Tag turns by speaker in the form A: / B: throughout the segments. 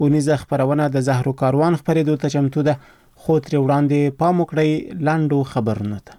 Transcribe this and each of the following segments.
A: ونیزه خبرونه د زهرو کاروان خبرېدو ته چمتو ده، خو ترې وړاندې پام وکړئ لاندو خبرونو ته.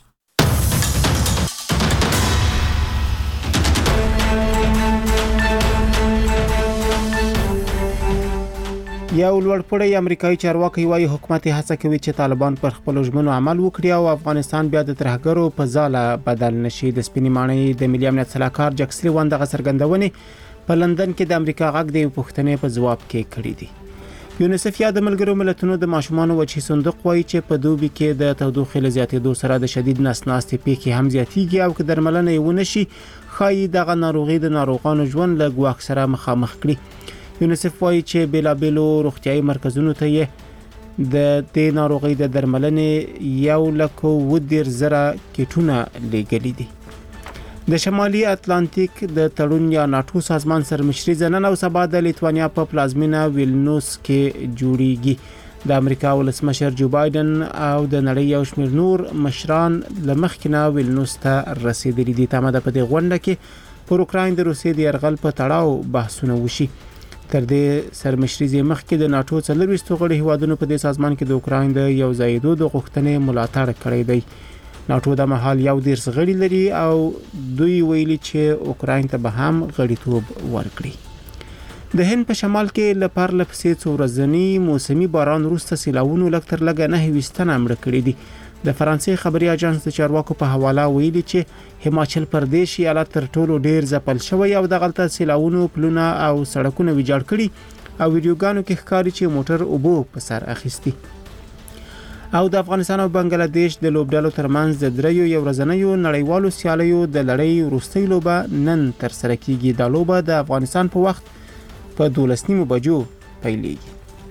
A: یو لوړپوړی امریکایي چارواکي وايي حکومت هڅه کوي چې طالبان پر خپل ژمنو عمل وکړي او افغانستان بیا د ترهګرو په ځاله بدل نشي. د سپینې ماڼۍ د ملي امنیت سلاکار جکسری وندغه څرګندونې په لندن کې د امریکا غږ د پښتنې په ځواب کې کړې دي. یونیسف یا د ملګرو ملتونو د ماشومانو وجهي صندوق وايي چې په دوبي کې د تودوخې له زیاتېدو سره د شدید نس ناستې پیښې هم زیاتېږي او که درملنه یې ونه شي ښایي دغه ناروغي د ناروغانو ژوند له ګواښ سره مخامخ کړي. یونیسف وايي چې بیلابیلو روغتیايي مرکزونو ته یې د دې ناروغي د درملنې 1,10,000 کیټونه لیږلي دي. د شمالي اتلانتیک د تړون یا ناتو سازمان سرمشري نن او سبا د لیتوانیا په پلازمینه ویلنوس کې جوړیږي. د امریکا ولسمشر جو بایدن او د نړۍ یو شمېر نور مشران له مخکې نه ویلنوس ته رسیدلي دي. تمه ده په دې غونډه کې پر اوکراین د روسیې د یرغل په تړاو بحثونه وشي. تر دې سرمشري مخکې د ناتو 24 غړي هیوادونو په دې سازمان کې د اوکراین د یو ځایدو د غوښتنې ملاتړ کړی دی. ناتو د مهال یو 10 غړي لري او دوی ویلي چې اوکراین ته به هم غړیتوب ورکړي. د هند په شمال کې لپاره لپسې څو ورځنی موسمي باران وروسته سیلاوونو لږ تر لږه 9 مړه کړي دي. د فرانسې خبري اژانس د چارواکو په حواله ویلي چې هماچل پردیش ایالت تر ټولو ډیر ځپل شوی او د غلطه سیلاوونو پلونه او سړکونه ویجاړ کړي او ویډیوګانو کې ښکاري چې موټر اوبو په سر اخیستي. او د افغانستان او بنگلاديش د لوبډالو ترمنځ د دریو یو ورځنیو نړیوالو سیالیو د لړۍ وروستۍ لوبه نن تر سره کیږي. دا لوبه د افغانستان په وخت په 12:30 بجو پیلېږي.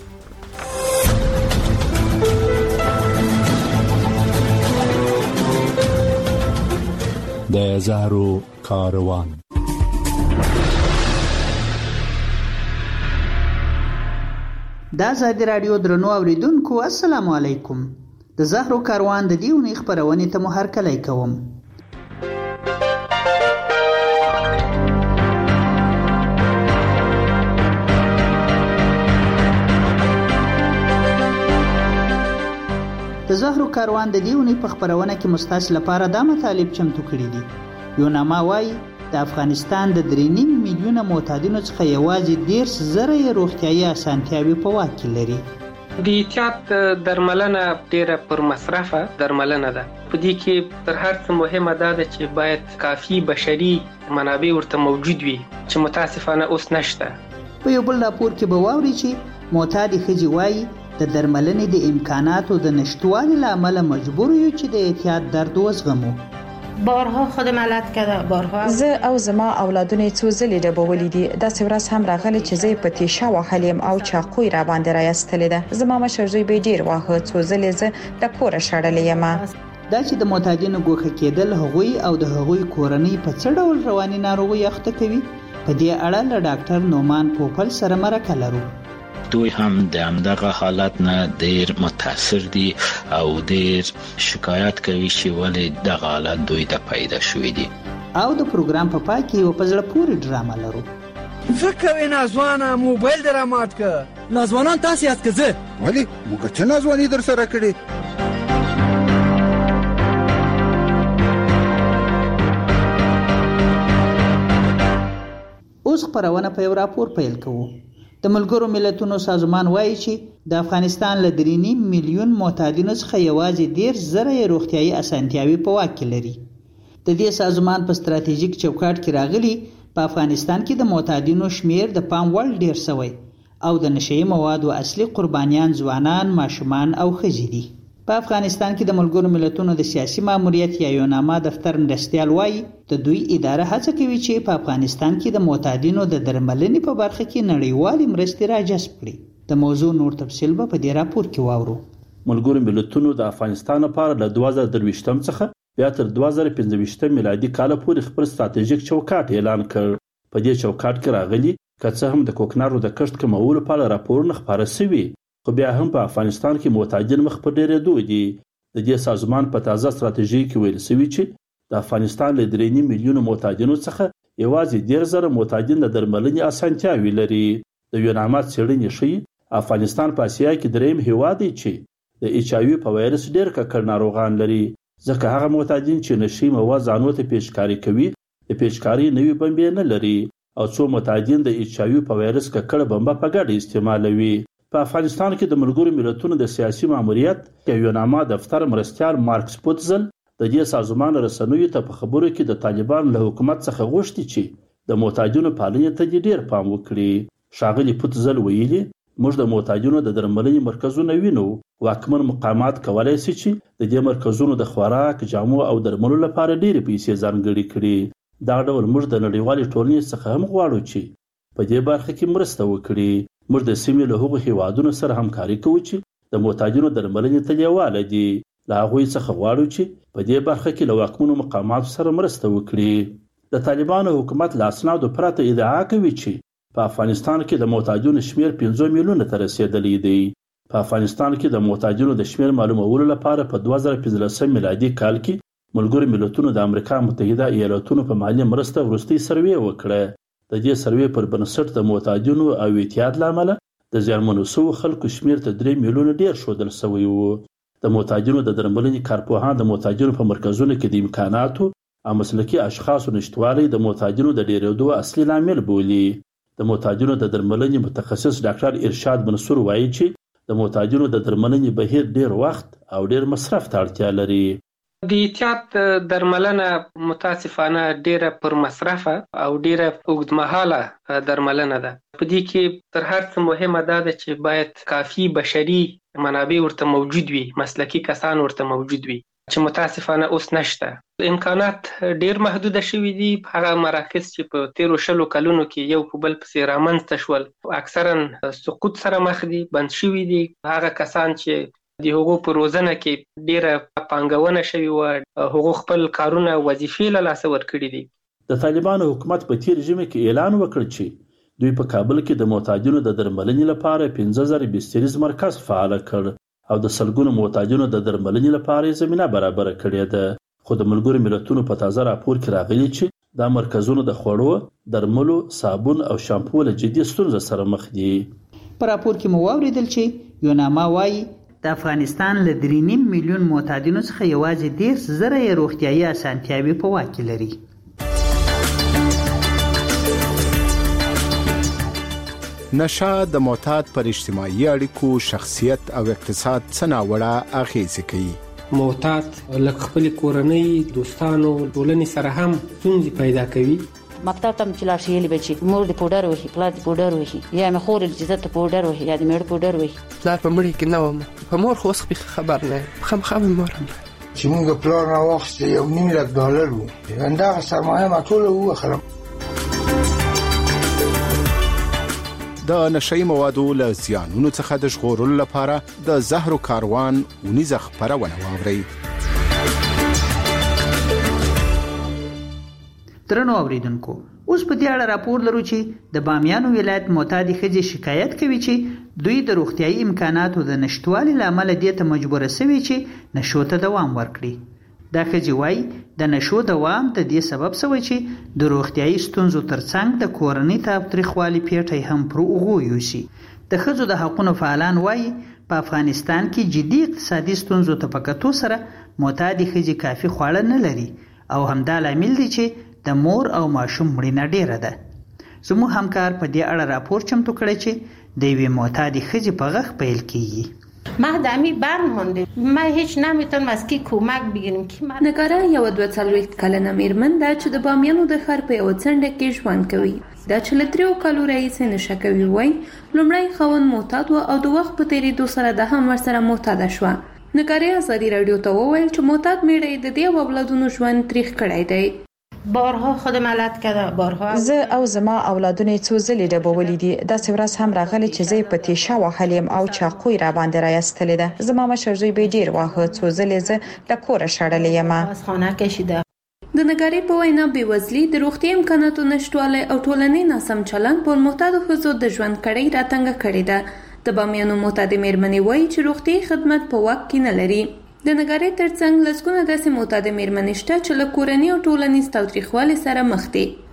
B: د زهرو کاروان.
C: د آزادي رادیو درنو اوریدونکو السلام علیکم. د زهرو کاروان د دیونی خبرونه ته مو هرکلی کوم. د زهرو کاروان د دیونی په خبرونه کې مستاس لپاره د مطالب چمتو کړی دي. یو نامه وايي د افغانستان د 3.5 میلیونه معتادینو څخه یوازې 10,000 روغتیايي اسانتیاوي په واک کې لري.
D: د احتیاط درملنه ډیره پر مصرفه درملنه ده. په دې کې تر هر څه مهمه ده چې باید کافي بشري منابع ورته موجود وي چې متاسفانه اوس نشته.
C: په یو بل راپور کې به واوري چې معتاد ښځې وايي د درملنې د امکاناتو د نشټوالي له امله مجبور یو چې د احتیاط درد وزغمو.
E: بارها خودم علت کرده بارها
F: زه او زما اولادونه څو ځلې ډبولې دي. داسې ورځ هم راغله چې زه په تیشه وهلم او چاقوی را باندې راایستلې ده. زما مشر زوی به ډیر واهه څو ځلې زه د کوره شړلې یم.
C: دا چې د معتادینو ګوښه کېدل هغوی او د هغوی کورنۍ په څه ډول رواني ناروغي اخته کوي، په دې اړه له ډاکټر نومان پوپل سره مرکه لرو.
G: دوی هم د همدغه حالت نه ډیر متاثر دي او ډیر شکایت کوي چې ولې دغه حالت دوی ته پیدا شوی دي.
C: او د پروګرام په پای کې یو په زړه پورې ډرامه لرو.
H: فکر نازوانه موبایل درامات ک نازوانان تاسو یاد کزه ولی موږ چې نازوانی در سره کړی.
C: اوس خبرونه په یو راپور پیل کوو. د ملګرو ملتونو سازمان وایي چې د افغانستان له 3.5 میلیون معتادینو څخه یوازې 10,000 روغتیايي اسانتیاوي په واک کې لري. د دې سازمان په ستراتیژیک چوکاټ کې راغلي په افغانستان کې د معتادینو شمیر د پام وړ ډیر شوی او د نشئی موادو اصلي قربانیان ځوانان، ماشومان او ښځې دي. په افغانستان کې د ملګرو ملتونو د سیاسي ماموریت یا یوناما دفتر مرستیال وایي د دوی اداره هڅه کوي چې په افغانستان کې د معتادینو د درملنې په برخه کې نړیوالې مرستې راجذب کړي. د موضوع نور تفصیل به په دې راپور کې واورو.
I: ملګرو ملتونو د افغانستان لپاره له 2023 څخه بیا تر 2025 میلادي کال پورې خپل ستراتیژیک چوکاټ اعلان کړ. په دې چوکاټ کې راغلي که څه هم د کوکنارو د کښت کمولو لپاره راپورونه خپاره شوي، خو بیا هم په افغانستان کې معتادین مخ په ډیرېدو دي. د دې سازمان په تازه ستراتیژي کې ویل شوي چې د افغانستان له 3.5 میلیونو معتادینو څخه یوازې 10,000 معتادین د درملنې اسانتیاوي لري. د یوناما څېړنې ښیي افغانستان په اسیا کې دریم هیواد دی چې د ایچ آی وي په وایرس ډېر ککړ ناروغان لري، ځکه هغه معتادین چې نشي مواد ځانو ته پیشکاري کوي د پیشکاري نوې بمبې نه لري او څو معتادین د ایچ آی وي په وایرس ککړه بمبه په ګډه استعمالوي. په افغانستان کې د ملګرو ملتونو د سیاسي ماموریت د یوناما دفتر مرستیال مارک سپوتزل د دې سازمان رسنیو ته په خبرو کې د طالبان له حکومت څخه غوښتي چې د معتادینو پالنې ته ډېر پام وکړي. ښاغلي پوتزل ویلي موږ د معتادینو د درملنې مرکزونه وینو. واکمن مقامات کولی شي چې د دې مرکزونو د خوراک، جامو او درملو لپاره ډېرې پیسې ځانګړې کړي. دا ډول موږ د نړیوالې ټولنې څخه هم غواړو چې په دې برخه کې مرسته وکړي. موږ د سیمې له هغو هیوادونو سره همکاري کوو چې د معتادینو درملنې ته لیواله دي. له هغوی څخه غواړو چې په دې برخه کې له واکمنو مقاماتو سره مرسته وکړي. د طالبانو حکومت له اسنادو پرته ادعا کوي چې په افغانستان کې د معتادینو شمیر 5 میلیونه ته رسیدلی دی. په افغانستان کې د معتادینو د شمیر معلومولو لپاره په 2015 میلادي کال کې ملګرو ملتونو د امریکا متحده ایالاتونو په مالي مرسته وروستۍ سروې وکړه. د دې سروې پر بنسټ د معتادینو او اعتیاد له امله د زیانمنو شوو خلکو شمیر ته 3 میلیونه ډیر ښودل شوی و. د معتادینو د درملنې کارپوهان د معتادینو په مرکزونو کې د امکاناتو او مسلکي اشخاصو نشتوالی د معتادینو د ډیرېدو اصلي لامل بولي. د معتادینو د درملنې متخصص ډاکټر ارشاد منصور وایي چې د معتادینو د درملنې بهیر ډیر وخت او ډیر مصرف ته اړتیا لري.
D: د اعتیاد درملنه متاسفانه ډیره پر مصرفه او ډیره اوږدمهاله درملنه ده. په دې کې تر هر څه مهمه ده چې باید کافي بشري منابع ورته موجود وي، مسلکي کسان ورته موجود وي چې متاسفانه اوس نشته. امکانات ډیر محدوده شوي دي. هغه مراکز چې په تیرو 20 کلونو کې یو په بل پسې رامنځته شول اکثرا سقوط سره مخ دي، بند شوي دي. هغه کسان چې د هغو په روزنه کې ډیره پانګونه شوې وه، هغو خپل کارونه وظیفې له لاسه ورکړي دي.
I: د طالبانو حکومت په تیر ژمي کې اعلان وکړ چې دوی په کابل کې د معتادینو د درملنې لپاره 15,000 بستریز مرکز فعال کړ او د سلګونو معتادینو د درملنې لپاره زمینه برابره کړې ده. خو د ملګرو ملتونو په تازه راپور کې راغلي چې دا مرکزونه د خوړو، درملو، صابون او شامپو له جدي ستونزو سره مخ دي.
C: په راپور کې مو واوریدل چې یوناما وایي د افغانستان له 3.5 میلیون معتادینو څخه یوازې 10,000 یې روغتیايي اسانتیاوې په واک کې لري.
J: نشه د معتاد پر اجتماعي اړیکو، شخصیت او اقتصاد څه ناوړه اغیزې کوي.
D: معتاد لکه خپل کورنۍ، دوستانو، ټولنې سره هم ستونزې پیدا کوي.
E: مکتب ته چې لاړ شي یې بچي مور د پوډر وهي، پلار د پوډر وهي، یا مې خور چې زه ته پوډر وهي یا د میړه پوډر وهي.
K: پلار په مړي کې نه وم، په مور خو اوس خبر نه یم، خامخا مې مور هم
L: چې موږ پلار راواخیسته $1,000,000 و، همدغه سرمایه ما ټوله ووخله.
J: د نشئی موادو له زیانونو څخه د ژغورلو لپاره د زهرو کاروان ونیزه خپرونه واورئ.
C: درنو اوریدونکو، اوس په دې اړه راپور لرو چې د بامیانو ولایت معتادې ښځې شکایت کوي چې دوی د روغتیايي امکاناتو د نشتوالي له امله دې ته مجبوره شوي چې نشو ته دوام ورکړي. دا ښځې وایي د نشو دوام د دې سبب شوی چې د روغتیايي ستونزو ترڅنګ د کورنۍ تاوتریخوالي پیټی هم پر اوږو یوسي. د ښځو د حقونو فعالان وایي په افغانستان کې جدي اقتصادي ستونزو ته په کتو سره معتادې ښځې کافي خواړه نه لري او همدا لامل دی چې د مور او ماشوم مړینه ډیره ده. زموږ همکار په دې اړه راپور چمتو کړی چې د یوې معتادې ښځې په غږ پیل کیږي.
E: ما دمی بند مونده، ما هیچ نمیتونم از کی کمک بگیرم که من
M: نگاره یو 42 کلنه میرمن ده چې د بامیانو د ښار په یو څنډه کې ژوند کوي. دا چې له 3 کالو راهیسې نشه کوي. وایي لومړی خاوند معتاد و او د وخت په تېرېدو سره د هم ورسره معتاده شوه. نگاره ازادي راډیو ته وویل چې معتاد میړه د دې اولادونو ژوند تریخ کړی دی.
E: بارها خودم علت کرده، بارها
F: زه او زما اولادونه څو ځلې ډبولې دي. داسې ورځ هم راغلی چې زه په تیشه وهلیم او چاقوی را باندې راایستلې ده. زما مشر زوی به ډیر واهه، څو ځلې زه له کوره شړلې یم.
E: از خانه کشیده.
M: د نګارې په وینا بېوزلي، د روغتیا امکاناتو نشتوالی او ټولنې ناسم چلند پر معتادو ښځو د ژوند کړۍ راتنګه کړې ده. د بامیانو معتادې میرمنې وایي چې روغتیایي خدمت په واک کې نه لري. د نګارې ترڅنګ لسګونه داسې معتادې میرمنې شته چې له کورني او ټولنیز تاوتریخوالي سره مخ دي.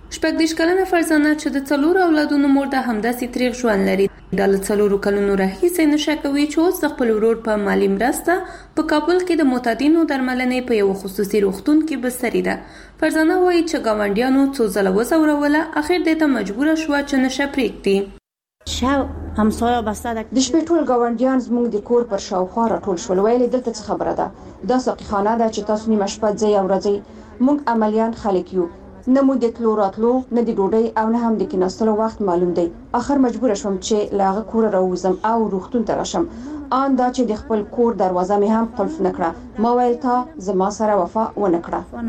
M: شپږ کلنه فرزانه چې د 4 اولادونو مور ده همداسې تریخ ژوند لري. دا له 4 کلونو راهیسې نشه کوي چې اوس د خپل ورور په مالی مرسته په کابل کې د معتادینو درملنې په یو خصوصي روغتون کې بستري ده. فرزانه وایي چې ګاونډیانو څو ځله وځوروله، اخر دې ته مجبوره شوه چې نشه پرېږدي.
N: شاو همسایه بسته ده. د شپې ټول ګاونډیان زموږ د کور پر شاوخوا راټول شول. ویلې دلته څه خبره ده؟ دا ساقيخانه ده چې تاسو نیمه شپه ځئ او راځئ. موږ عملیان خلک یو، نه مو د تلو راتلو، نه د ډوډۍ او نه هم د کیناستلو وخت معلوم دی. اخر مجبور شوم چې له هغه کوره راووځم او روغتون ته راشم. آن دا چې د خپل کور دروازه مې هم قلف نه کړه. ما ویل تا زما سره وفا ونه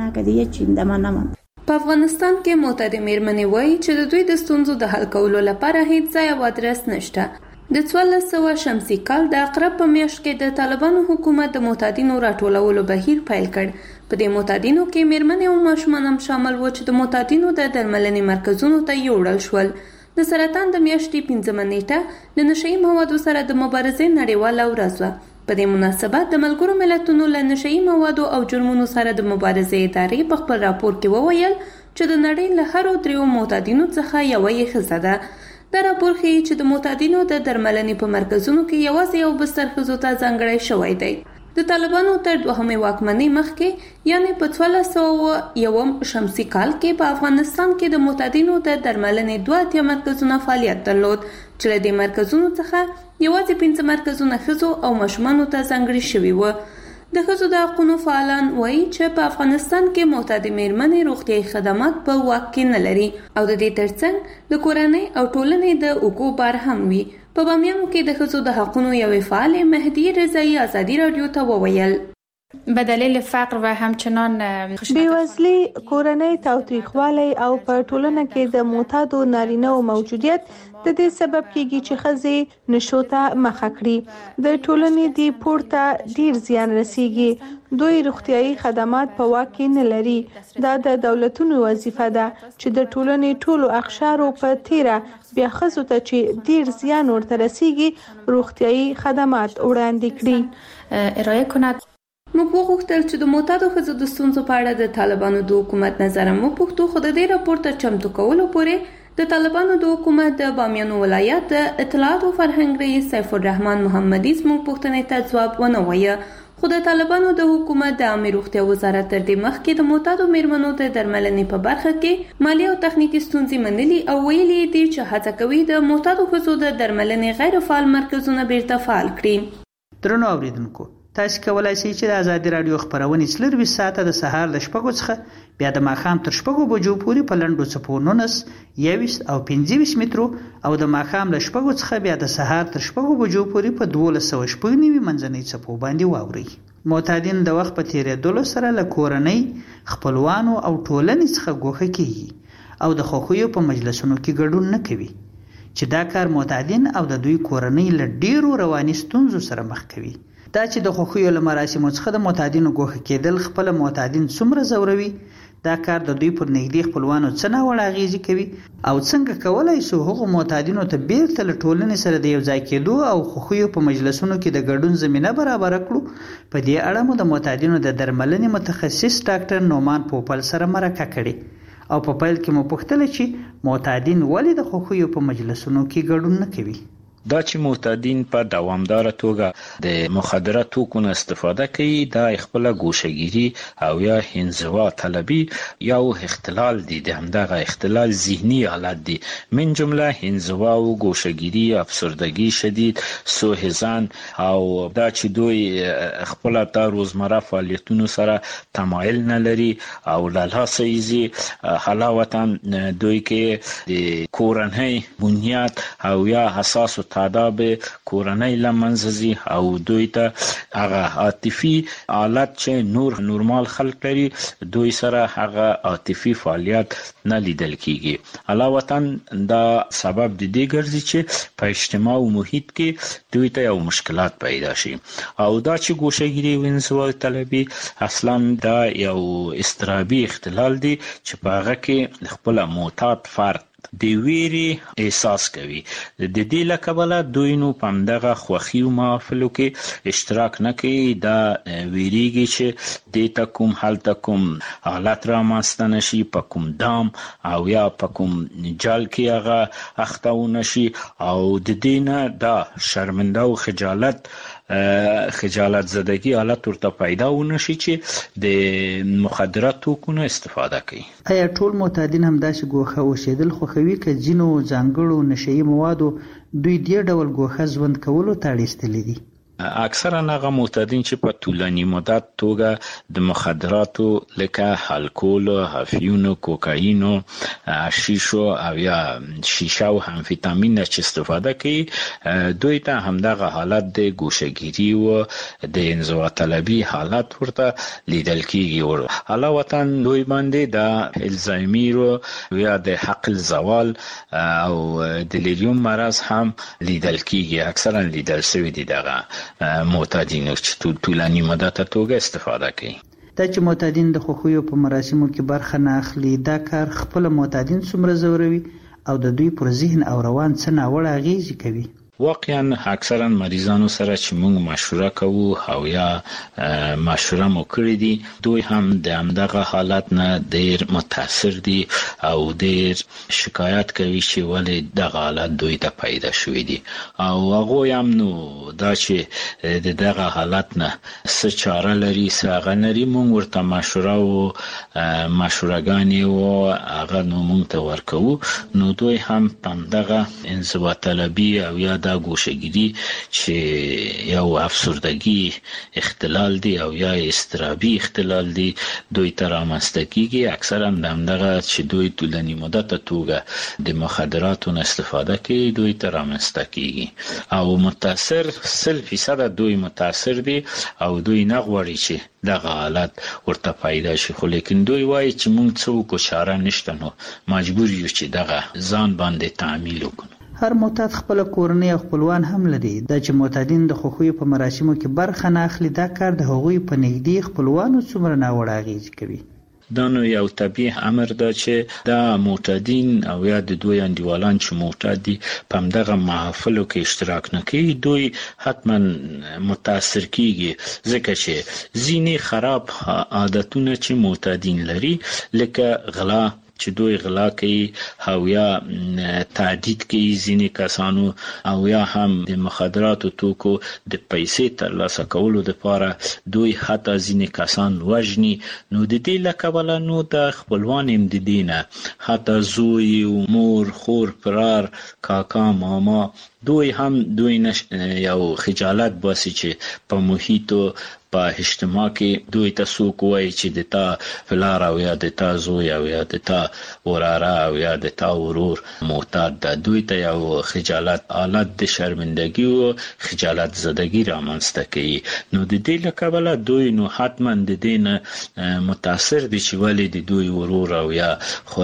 N: کړه.
M: په افغانستان کې معتاد میرمنې وایي چې د دوی د ستونزو د حل کولو لپاره هیڅ ځای او ادرس نشته. د 1400 شمسي کال د اقرب په میاشت کې د طالبانو حکومت د معتادینو راټولولو بهیر پیل کړ. په دې معتادینو کې میرمنې او ماشومان هم شامل و چې د معتادینو د درملنې مرکزونو ته یوړل شول. د سرطان د میاشتې 15 نیټه د نشئی موادو سره د مبارزې نړیواله ورځ وه. په دې مناسبت د ملګرو ملتونو له نشئی موادو او جرمونو سره د مبارزې ادارې په خپل راپور کې وویل چې د نړۍ له هرو 3 معتادینو څخه یوه یې ښځه ده. دا راپور ښیي چې د معتادینو د درملنې په مرکزونو کې یوازې یو بستر ښځو ته ځانګړی شوی دی. د طالبانو تر 2مې واکمنۍ مخکې یعنی په 1401 شمسي کال کې په افغانستان کې د معتادینو د درملنې 2 مرکزونه فعالیت درلود چې له دې مرکزونو څخه یوازې 5 مرکزونه ښځو او ماشومانو ته ځانګړي شوي وو. د ښځو د حقونو فعالان وایي چې په افغانستان کې معتادې میرمنې روغتیايي خدمات په واک کې نه لري او د دې ترڅنګ د کورنۍ او ټولنې د اوږو بار هم وي. په بامیانو کې د ښځو د حقونو یوې فعالې مهدي رضایي ازادي رادیو ته وویل
O: به دلیل فقر و همچنان
P: بیوزلی، کورنۍ تاوتریخوالی او په ټولنه کې د معتادو نارینه او موجودیت د دې سبب کیږي چې ښځې نشو ته مخه کړي. د ټولنې دی پورته ډیر زیان رسیږي. دوی روغتیايي خدمات په واک کې نه لري. دا د دولتونو وظیفه ده چې د ټولنې ټولو اقشارو په تیره بیا ښځو ته چې ډیر زیان ورته رسیږي روغتیايي خدمات وړاندې کړي
O: ارائه کند.
M: موږ وغوښتل چې د معتادو ښځو د ستونزو په اړه د طالبانو د حکومت نظر هم وپوښتو، خو د دې راپور ته چمتو کولو پورې د طالبانو د حکومت د بامیانو ولایت د اطلاعات او فرهنګ رئیس سیف الرحمن محمدي زموږ پوښتنې ته ځواب ونه وایه. خو د طالبانو د حکومت د عامه روغتیا وزارت تر دې مخکې د معتادو میرمنو د درملنې په برخه کې مالي او تخنیکي ستونزې منلي او ویلي دي چې هڅه کوي د معتادو ښځو د درملنې غیر فعال مرکزونه بیرته فعال کړي.
C: درنو اوریدونکو، تاسو کولای شئ چې د ازادي رادیو خبرونه 24 ساعته د سهار ل 6 څخه بیا د ماښام تر 6 بجو پورې په لنډو څپو 19 21 او 25 مترو او د ماښام ل 6 څخه بیا د سهار تر 6 بجو پورې په 1290 منځنۍ څپو باندې واوري. معتادین د وخت په تیریدلو سره له کورنۍ، خپلوانو او ټولنې څخه ګوښه کیږي او د خوښیو په مجلسونو کې ګډون نه کوي چې دا کار معتادین او د دوی کورنۍ له ډیرو رواني ستونزو سره مخ کوي. دا چې د خوښیو له مراسمو څخه د معتادینو ګوښه کېدل خپل معتادین څومره ځوروي، دا کار د دوی پر نږدې خپلوانو څه ناوړه اغیزې کوي او څنګه کولای شو هغو معتادینو ته بیرته له ټولنې سره د یو ځای کېدو او خوښیو په مجلسونو کې د ګډون زمینه برابره کړو. په دې اړه مو د معتادینو د درملنې متخصص ډاکټر نومان پوپل سره مرکه کړې او په پیل کې مو پوښتل چې معتادین ولې د خوښیو په مجلسونو کې ګډون نه کوي.
G: دا چې معتادین په دوامدار توګه د مخدره توکو نه استفاده کوي دا خپل ګوشهګیری او یا انزوا طلبي یا اختلال دي. د همدغه اختلال ذهني حالت دي، من جمله انزوا او ګوشهګیری، افسردگی شدید، سوء ظن او دا چې دوی خپل د روزمره فعالیتونو سره تمایل نه لري او لاسایزي حلاوتا دوی کې د کورنۍ بنیاد او یا حساس تعداد کورنۍ لمنځي او دوی ته هغه عاطفي حالت چې نورمال خلک لري دوی سره هغه عاطفي فعالیت نه لیدل کیږي. علاوه دا سبب د دې ګرځي چې په اجتماع او محیط کې دوی ته یو مشکلات پیدا شي او دا چې ګوشهګیری او انزوا طلبي اصلا دا یو اضطرابي اختلال دی چې په هغه کې خپل معتاد فرد د ویری احساس کوي. د دې لکبله دوی نو پمدغه خوخي او محافلو کې اشتراک نه کوي. دا ویریږي چې د تکوم حالت کوم حالت را ماستنه شي په کوم دام او یا په کوم جال کې هغه اختاونه شي او د دینه دا شرمنده او خجالت زدگی حالت ورته پیدا ونشي چې د مخدرات توکونو استفاده کوي.
C: آیا ټول معتادین هم داسې ګوښه اوسېدل خوښوي که ځینو ځانګړو نشهیي موادو دوی دې ډول ګوښه ژوند کولو ته اړ ایستلي دي؟
G: اکثرا هغه معتادین چې په طولاني مدت توګه د مخدراتو لکه الکول، هافیون، کوکاین، شیشو او یا شیشه او امفیتامین چې استفاده کوي دوی ته همدغه حالت د ګوشهګیری او د انزوا طلبي حالت ورته لیدل کیږي. علاوه دوی باندې د الزایمر او یا د عقل زوال او دلیریوم مرض هم لیدل کیږي. اکثرا لیدل شوی دي دغه معتادین چې طولاني مدت توګه استفاده کوي.
C: دا چې معتادین د خوښیو په مراسمو کې برخه نه اخلي، دا کار خپل معتادین څومره ځوروي او د دوی پر ذهن او روان څه ناوړه اغیزې کوي؟
G: واقعا اکثرا مریضانو سره چې موږ مشوره کوو او یا مشوره مو کړې دي دوی هم د همدغه حالت نه ډیر متاثر دي او ډیر شکایت کوي چې ولې دغه حالت دوی ته پیدا شوی دي او هغه هم نو دا چې دغه حالت نه څه چاره لري څه هغه لري موږ ورته مشوره او مشورهګانې او هغه نو موږ ته ورکوو. نو دوی هم دغه انزوا طلبي او یا دا ګوشهګیری چې یو افسردگی اختلال دی او یا اضطرابي اختلال دی دوی ته رامنځته کیږي. اکثرا دغه چې دوی طولاني مدت توګه د مخدراتو استفاده کوي دوی ته رامنځته کیږي او متاثر 100% دوی متاثر دي او دوی نه غواړي چې دغه حالت ورته پیدا شي. خو لیکن دوی وایي چې موږ څه چاره نشته نو مجبور یو چې دغه ځان باندې تعمیل وکړو.
C: هر معتاد خپل کورنۍ او خپلوان هم لري. دا چې معتادین د خوښیو په مراسمو کې برخه نه اخلي دا کار د هغوی په نږدې خپلوانو څومره ناوړه اغیزې کوي؟
G: دا نو یو طبیعي امر ده چې دا معتادین او یا د دوی انډیوالان چې معتاد دي په همدغه محافلو کې اشتراک نه کوي دوی حتما متاثر کیږي ځکه چې ځینې خراب عادتونه چې معتادین لري لکه غلا چې دوی غلا کوي او یا تعدید کوي ځینې کسانو او یا هم د مخدراتو توکو د پیسې ترلاسه کولو لپاره دوی حتی ځینې کسان وژني. نو د دې لکبله نو د خپلوان هم د دینه حتی زوی او مور خور پرار کاکا ماما دوی هم دوی یو خجالت باسي چې په محیطو په اجتماع کې دوی ته څوک وایي چې د تا فلار او یا د تا زوی او یا د تا وراره او یا د تا ورور معتاد ده. دوی ته یو خجالت حالت د شرمندگی او خجالت زدگی رامنځته کوي. نو د دې لکبله دوی نو حتما د دین متاثر دي چې ولې د دوی ورور او یا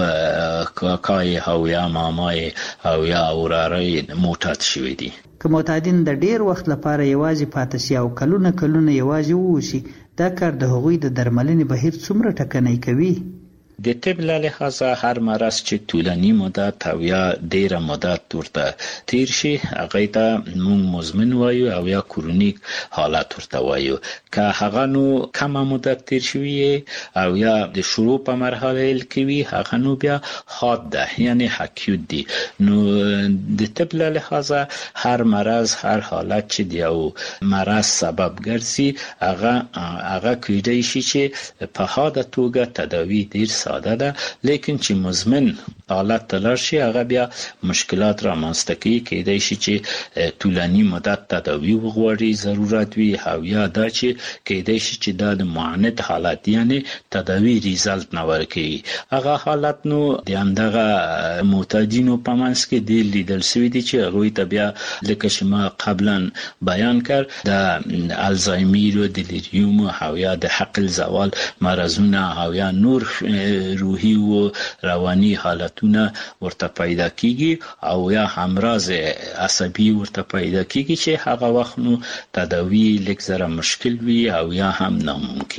G: کاکای او یا مامای او یا وراره معتاد شوی دي.
C: که معتادین د ډیر وخت لپاره یوازې پاتې شي او کلونه یوازې ووسي دا کار د هغوی د درملنې بهیر څومره ټکنی کوي؟
G: د طب له لحاظه هر مرض چې طولاني مدت او یا ډیره مدت ورته تیر شي هغه ته موږ مزمن وایو او یا کرونیک حالت ورته وایو. که هغه نو کم مدت تیر شوی او یا د شروع په مرحله کې وي هغه نو بیا حاد ده یعنی اکیوت دي. نو د طب له لحاظه هر مرض هر حالت چې د یو مرض سبب ګرځي هغه کېدای شي چې په حاده توګه تداوی ډیر ساده ده لیکن چې مزمن حالت تلر شي هغه بیا مشکلات را منځته کوي. کېدای شي چې طولاني مدت تداوی وغواړي ضرورت وي او یا دا چې کېدای شي چې دا د معاند حالت یعنی تداوی ریزلټ نه ورکوي. هغه حالت نو د همدغه معتادینو په منځ کې ډېر لیدل شوي دي چې هغوی ته بیا لکه چې ما قبلا بیان کړ د الزایمر او دلیریوم او یا د عقل زوال مرضونه او یا نور روحي او رواني حالتونه ورته پیدا کیږي او یا امراض عصبي ورته پیدا کیږي چې هغه وخت نو تداوی لږ زره مشکل وي او یا هم ناممکن وي.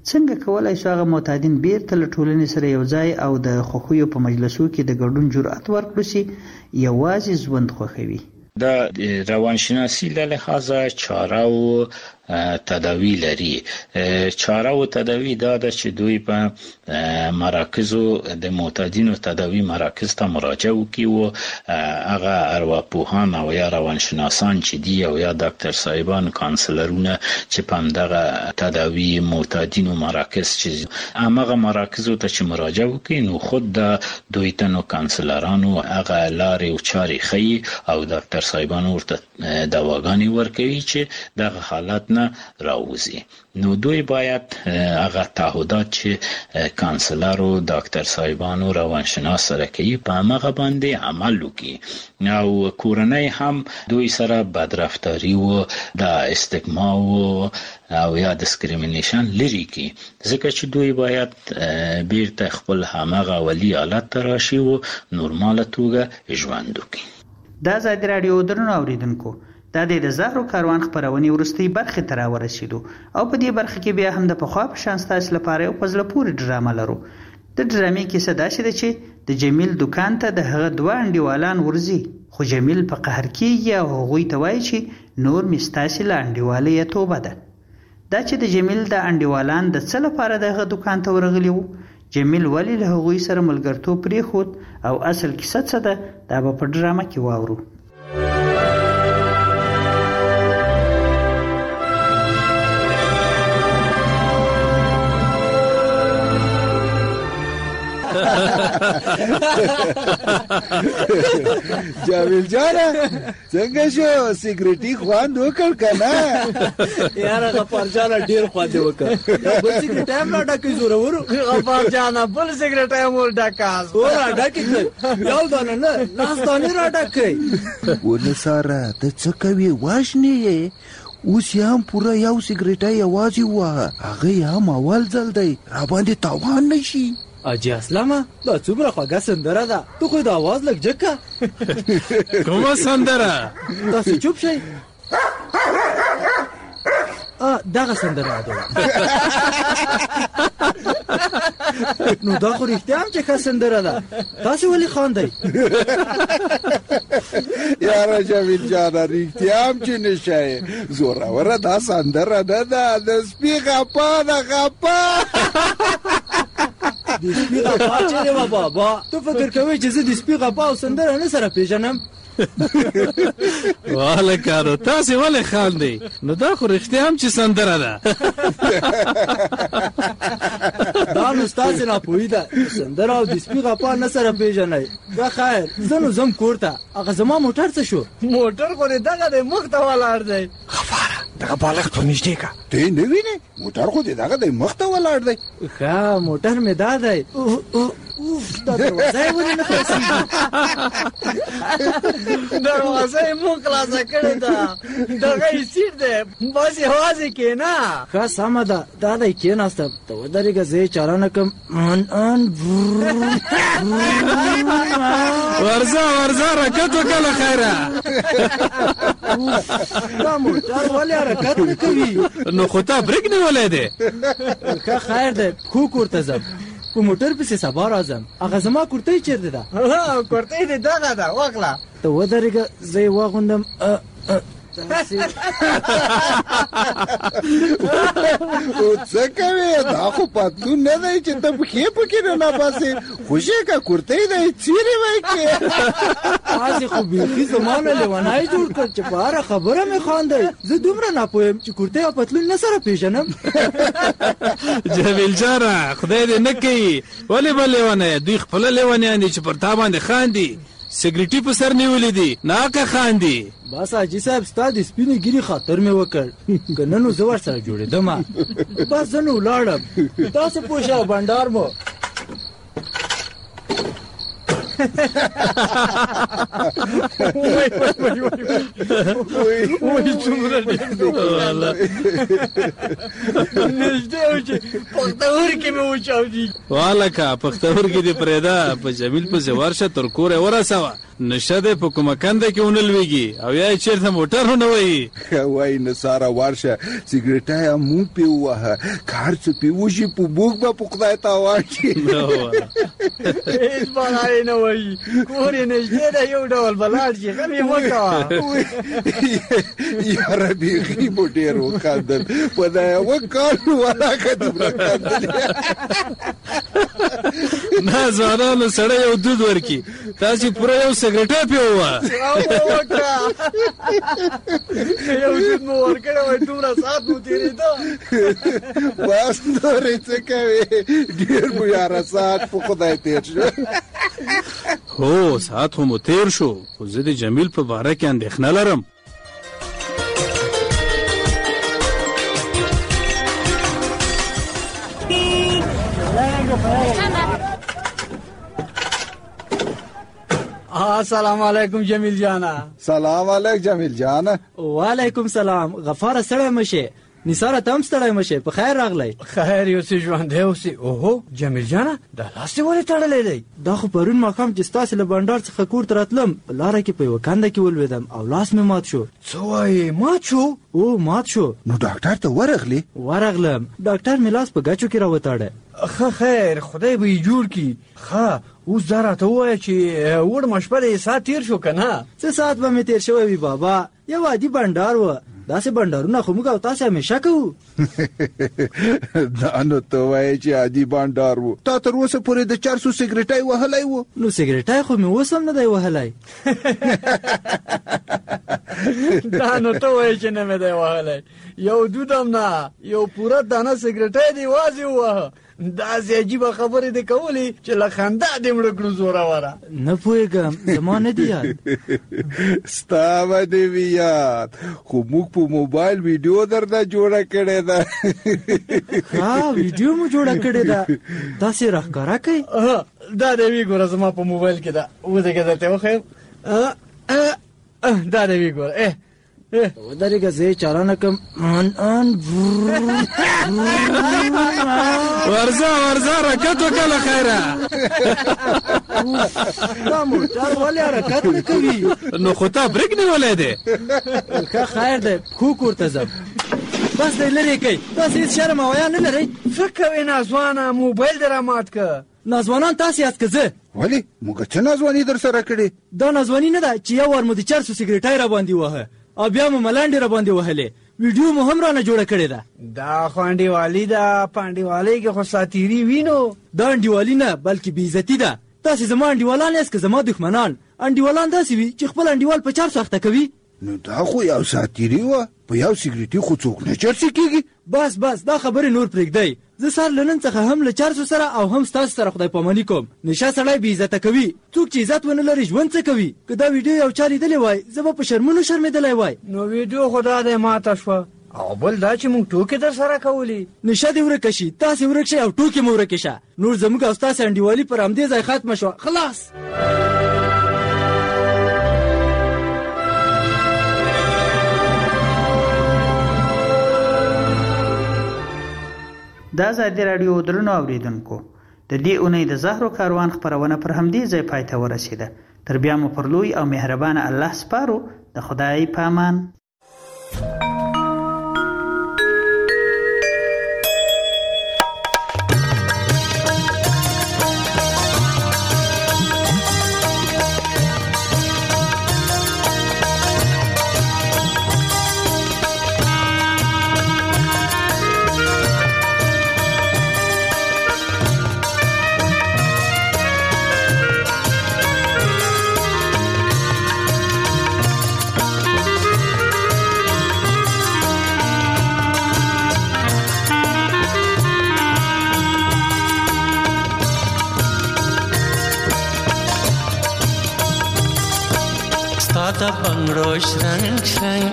C: څنګه کولای شو هغه معتادین بیرته له ټولنې سره یو ځای او د خوښیو په مجلسو کې د ګډون جرأت ورکړي چې یوازې ژوند خوښوي؟
G: دا روانشناسی له لحاظه چاره او تداوی لري. چاره او تداوی دا د چې دوی په مراکزو د معتادینو تداوی مراکز ته مراجعه وکړي او هغه ارواپوهان او یا روانشناسان چې دی او یا ډاکټر صاحبان کانسلرونه چې په دغه تداوی معتادینو مراکز چې هغه مراکزو ته چې مراجعه وکړي نو خود د دوی ته نو کانسلرانو هغه لارې او چارې خي او ډاکټر صاحبان ورته دواګانې ورکوي چې دغه حالت نه راوځي. نو دوی باید هغه تعهدات چې کانسلر او ډاکټر صاحبان او روانشناس سره کوي په هغه باندې عمل وکړي. او کورنۍ هم دوی سره بدرفتاری او د استګما او یا ډیسکریمینیشن لري کی ځکه چې دوی باید بیرته خپل همغه ولی حالت ته راشي او نورماله توګه ژوند وکړي.
C: دا ازادي راډیو درنو اوریدونکو دا د زهرو کاروان خبرونه ورستي برخه تر ورسېدو او په دې برخه کې بیا هم د پخوا په شان ستاسو لپاره یو پزله پوری ډرامه لرو. د ډرامې کې څه داسې ده چې د جمیل دکان ته د هغه دوه انډیوالان ورځي خو جمیل په قهر کېږي او هغوی ته وایي چې نور مې ستاسې له انډیوالۍ توبه ده. دا چې د جمیل د انډیوالان د څه لپاره د هغه دکان ته ورغلي وو، جمیل ولې له هغوی سره ملګرتوب پرېښود او اصل کیسه څه ده، دا به په ډرامه کې واورو.
Q: جاویل جانا څنګه شو سیګریټي خوان وکړ کنه؟
R: یاره غفار جانا ډیر خوان وکړ. بل سیګریټ هم را ډکې زورورو. غفار جانا بل سیګریټ هم ول ډکاس. ورا ډکې یو دانه نه ناستانه را ډکې.
Q: ونه ساره ته څه کوي واشنی اوس هم پورا یو سیګریټ یوازې وه، هغه هم اول ځل دی را باندې تاوان نشي.
R: اجي اسلامه دا څومره خوږه سندره ده، تو خو د आवाज لږ جکه.
S: کومه سندره؟
R: تاسو چوپ شئ. دغه سندره ده. نو دا خو رښتیا هم چې ښه سندره ده، تاسو ولې خاندئ؟
Q: یاره جاوید جانا رښتیا هم چې نشئ، زوروره دا سندره نه ده، د سپي غپا ده غپا.
R: د سپي غپا چیرې وه بابا؟ تو فکر کوئ چې زه د سپي غپا او سندره نه سره پیژنم؟
S: والکانو تاسې ولې خاندئ؟ نو دا خو رښتیا هم چې سندره ده.
R: دا نو ستاسې ناپوهي ده، سندره او د سپي غپا نه سره پیژنئ. دا خیر زه نو ځم کور ته. هغه زما موټر څه شو؟ موټر خو دې دغه دی مخ ته ولاړ دی.
Q: غفاره دغه بالښت ور نږدې که ته نه وینې موټر خو دې دغه دی مخ ته ولاړ دی.
R: ښه موټر مې دا دی. دا دروازه یې ولې نه خلاصېږي؟ دروازه یې مو خلاصه کړې ده، دغه یې سیټ دی، بس یوازې کښېنه. ښه سمه ده، دا دی کښېناسته. ته ودرېږه زه یې چاره نه کړم.
S: ورځه ورځه حرکت وکړه له خیره.
R: دا موټر ولې حرکت نه کوي؟
S: نو خو تا برېک نیولی دی.
R: ښه خیر دی، خو کور ته ځم. په موټر پسې سبا راځم. هغه زما کورتۍ چیرته ده؟ کورتۍ دې دغه ده، واخله. ته ودرېږه زه یې واغوندم.
Q: څه کوې؟ دا خو پتلون نه دی چې ته پښې پکې نه نباسې. خوشې که کورتۍ دی چیرې وایي کې؟
R: تاسې خو بیخي زما نه لیونی جوړ کړ چې په هره خبره مې خاندئ. زه دومره ناپوهیم چې کورتۍ او پتلون نه سره پیژنم.
S: جمیل جانه خدای دې نه کوي، ولې به لیونی؟ دوی خپله لیونیان دي چې پر تا باندې خاندي. سیګریټي په سر نیولې دي، ناکه خاندي.
R: بس حاجي صاحب ستا د سپینې ګیرې خاطر مې وکړ، که نه نو زه ورسره جوړېدم. بس زه نو ولاړم، تاسې پوه شه بنډار مو. وای څومره ډېر نږدې و چې پښتورګي مې وچاودي.
S: والکه پښتورګي دې پرېږده، په جمیل پسې ورشه تر کوره ورسوه. نشه دې په کومه کنده کې ونه لوېږي او یا یې چېرته موټر ونه وهي.
Q: وایي نثاره ورشه سګرېټه یې مونږ پې ووهه، که هر څه پې وشي په موږ به په خدای تاوان شي.
R: هېڅ بلا یې نه وایي، کور یې نږدې دی، یو ډول به لاړ شي، غم یې مه کوه.
Q: یاره بیخي مو ډېر وخندل، په دا یوه کال ولاکه دومره خندل.
S: نه ځوانانو سړی یو دود ورکړي، تاسې پوره یو سګرېټه پې ووهه.
R: یو دود مو ورکړی وای، دومره ساعت مو تېرېده.
Q: بس نورې څه کوې، ډېر مو یاره ساعت په خدای تېر شو.
S: هو ساعت خو مو تېر شو، خو زه د جمیل په باره کې اندېښنه لرم.
R: السلام علیکم جمیل جانا.
Q: سلام علیکم جمیل جانا.
R: وعلیکم سلام. غفاره ستړی مشه، نثاره ته هم ستړی مشه، په خیر راغلی. خیر یو څه ژوندی اوسې. اوهو جمیل جانا دا لاس دې ولې تړلی دی؟ دا خو پرون ماښام چې ستاسې له بنډار څخه کور ته راتلم، په لاره کې په یوه کنده کې ولوېدم او لاس مې مات شو. څه وایې مات شو؟ او مات شو.
Q: نو ډاکټر ته ورغلی؟
R: ورغلم، ډاکټر مې لاس په ګچو کې راوتاړه. ښه خیر خدای به یې جوړ کړي. ښه اوس دا راته ووایه چې وړمه شپه د ساعت تېر شو که نه؟ څه ساعت به مې تېر شوی وي بابا، یو عادي بنډار و. داسې بنډارونه خو موږ او تاسې همیشه کوو.
Q: دا نو ته وایې چې عادي بنډار و، تا تر اوسه پورې د 400 سګرېټی وهلی و؟
R: نو سګرېټی خو مې اوس هم نه دی وهلی. دا نو ته وایې چې نه مې دی وهلی، یو دود هم نه، یو پوره دانه سګرېټی دی یوازې ووهه. داسې عجیبه خبرې دې کولې چې له خندا دې مړه کړو زوروره. نه پوهېږم، زما نه دي یاد.
Q: ستا به دې وي یاد، خو موږ په موبایل ویډیو درنه جوړه کړې ده.
R: ها ویډیو مو جوړه کړې ده؟ داسې راښکاره کوي؟ دا دې وی ګوره زما په موبایل کې ده، ودرېږه درته وښیم. دا دې وی ګوره ودرېږه زه یې چالانه کړم.
S: ورځه ورځه حرکت وکړه له خیره.
R: دا موټر ولې حرکت نه کوي؟
S: نو خو تا بریک نیولی دی.
R: ښه خیر دی، پښو کور ته ځم. بس دی لرې کوي، تاسې هېڅ شرم او حیا نه لرئ؟ څه کوې نازوانه، موبایل دې رامات که. نازوانان تاسې یاست که زه؟
Q: ولې موږ څه نازواني در سره کړې؟
R: دا نازواني نه ده چې یو وار مو د 400 سګرېټی را باندې وهه او بیا مو ملانډې را باندې وهلې، ویډیو مو هم رانه جوړه کړې ده. دا خو انډیوالي ده، په انډیوالۍ کې خو ساتیري وینو. دا انډیوالي نه بلکې بېعزتي ده. تاسې زما انډیوالان یاست که زما دښمنان؟ انډیوالان داسې وي چې خپل انډیوال په 400 اخته کوي.
Q: نو دا خو یو ساتیري وه، په یو سګرېټي خو څوک نه چرسي کېږي.
R: بس دا خبرې نور پرېږدئ. زه سر له نن څخه هم له 400 سره او هم ستاسو سره خدای پاماني کوم. نشه سړی بې عزته کوي. څوک چې عزت ونه لري ژوند څه کوي؟ که دا ویډیو یو چا لیدلی وای، زه به په شرمونو شرمېدلی وای. نو ویډیو خو دا دی ماته شوه، او بل دا چې موږ ټوکې در سره کولې. نشه دې ورکه شي، تاسې ورک شئ او ټوکې مو ورکې شه. نور زموږ او ستاسې انډیوالي پر همدې ځای ختمه شوه، خلاص.
C: د ازادي راډیو درنو اوریدونکو، د دې اونۍ د زهرو کاروان خپرونه پر همدې ځای پای ته ورسېده. تر بیا مو پر لوی او مهربانه الله سپارو. د خدای په امان.
T: Stada bangro shrang shrang,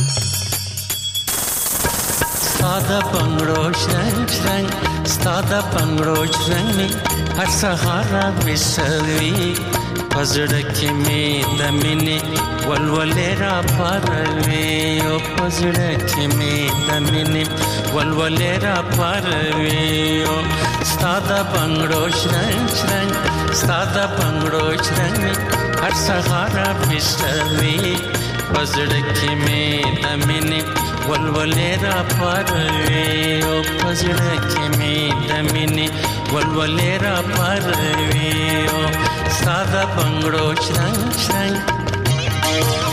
T: stada bangro shrang shrang, stada bangro shrang me har sahara visavi پزړه کې مې د مینې ولولې را پاروي او پزړه کې مې د مینې ولولې را پاروي او ستاده بنگړو شرنګ شرنګ ستاده بنگړو شرنګ هر سهار بشوي پزړه کې مې د مینې ولولې را پاروي او پزړه کې مې د مینې ولولې را پاروي او ستاده بنگړو شرنګ شرنګ